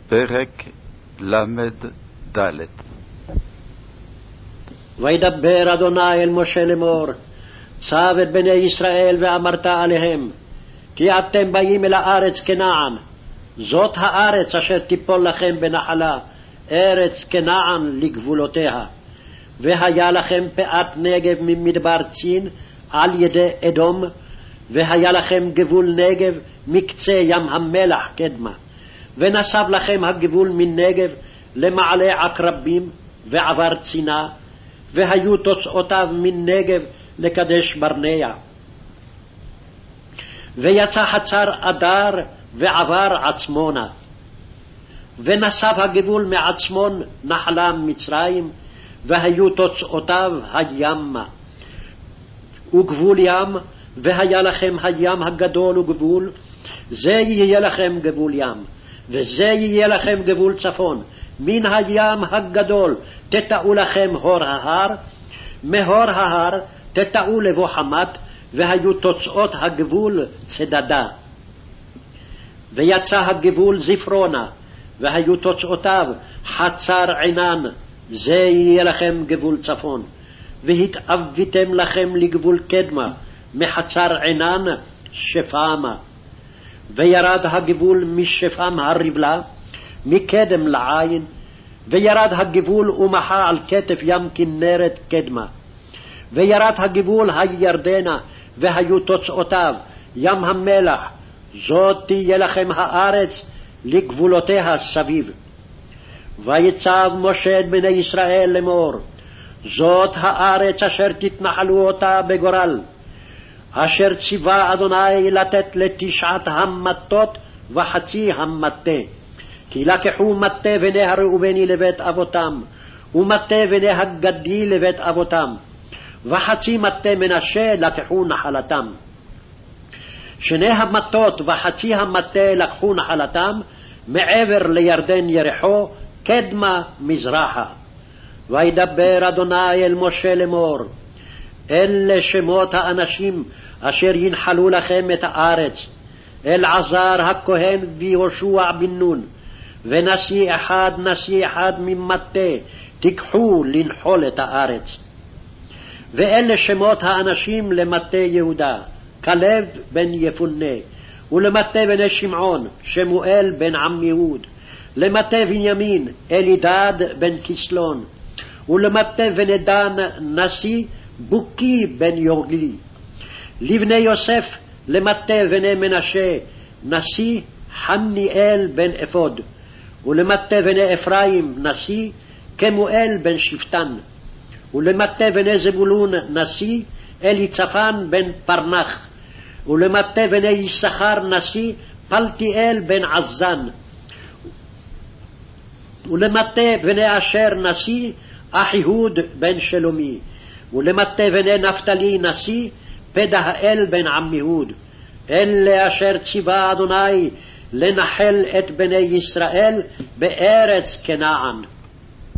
פרק ל"ד. וידבר אדוני אל משה לאמור, צב את בני ישראל ואמרת עליהם, כי אתם באים אל הארץ כנען, זאת הארץ אשר תיפול לכם בנחלה, ארץ כנען לגבולותיה. והיה לכם פאת נגב ממדבר צין על ידי אדום, והיה לכם גבול נגב מקצה ים המלח קדמה. ונסב לכם הגבול מנגב למעלה עקרבים ועבר צינה, והיו תוצאותיו מנגב לקדש ברנע. ויצא חצר אדר ועבר עצמונה. ונסב הגבול מעצמון נחלה מצרים, והיו תוצאותיו הימה. וגבול ים, והיה לכם הים הגדול וגבול, זה יהיה לכם גבול ים. וזה יהיה לכם גבול צפון, מן הים הגדול תטעו לכם הור ההר, מהור ההר תטעו לבוא חמת, והיו תוצאות הגבול צדדה. ויצא הגבול זפרונה, והיו תוצאותיו חצר עינן, זה יהיה לכם גבול צפון. והתאוויתם לכם לגבול קדמה, מחצר עינן שפמה. וירד הגבול משפם הרבלה, מקדם לעין, וירד הגבול ומחה על כתף ים כנרת קדמה. וירד הגבול הירדנה, והיו תוצאותיו ים המלח, זאת תהיה לכם הארץ לגבולותיה סביב. ויצב משה את בני ישראל לאמור, זאת הארץ אשר תתנחלו אותה בגורל, אשר ציווה אדוני לתת לתשעת המטות וחצי המטה. כי לקחו מטה בני הראובני לבית אבותם, ומטה בני הגדי לבית אבותם, וחצי מטה מנשה לקחו נחלתם. שני המטות וחצי המטה לקחו נחלתם מעבר לירדן ירחו, קדמה מזרחה. וידבר אדוני אל משה לאמור, אלה שמות האנשים אשר ינחלו לכם את הארץ, אלעזר הכהן ויהושע בן נון, ונשיא אחד ממטה תיקחו לנחול את הארץ. ואלה שמות האנשים למטה יהודה, כלב בן יפונה, ולמטה בני שמעון, שמואל בן עמיהוד, למטה בנימין, אלידד בן כסלון, ולמטה בני דן, נשיא בוקי בן יוגלי. לבני יוסף למטה בני מנשה, נשיא חניאל בן אפוד, ולמטה בני אפרים, נשיא כמואל בן שפטן, ולמטה בני זבולון, נשיא אליצפן בן פרנח, ולמטה בני יששכר, נשיא פלטיאל בן עזן, ולמטה בני אשר, נשיא אחיהוד בן שלומי, ולמטה בני נפתלי, נשיא פדהאל בן עמיהוד. אלה אשר ציווה אדוני לנחל את בני ישראל בארץ כנען.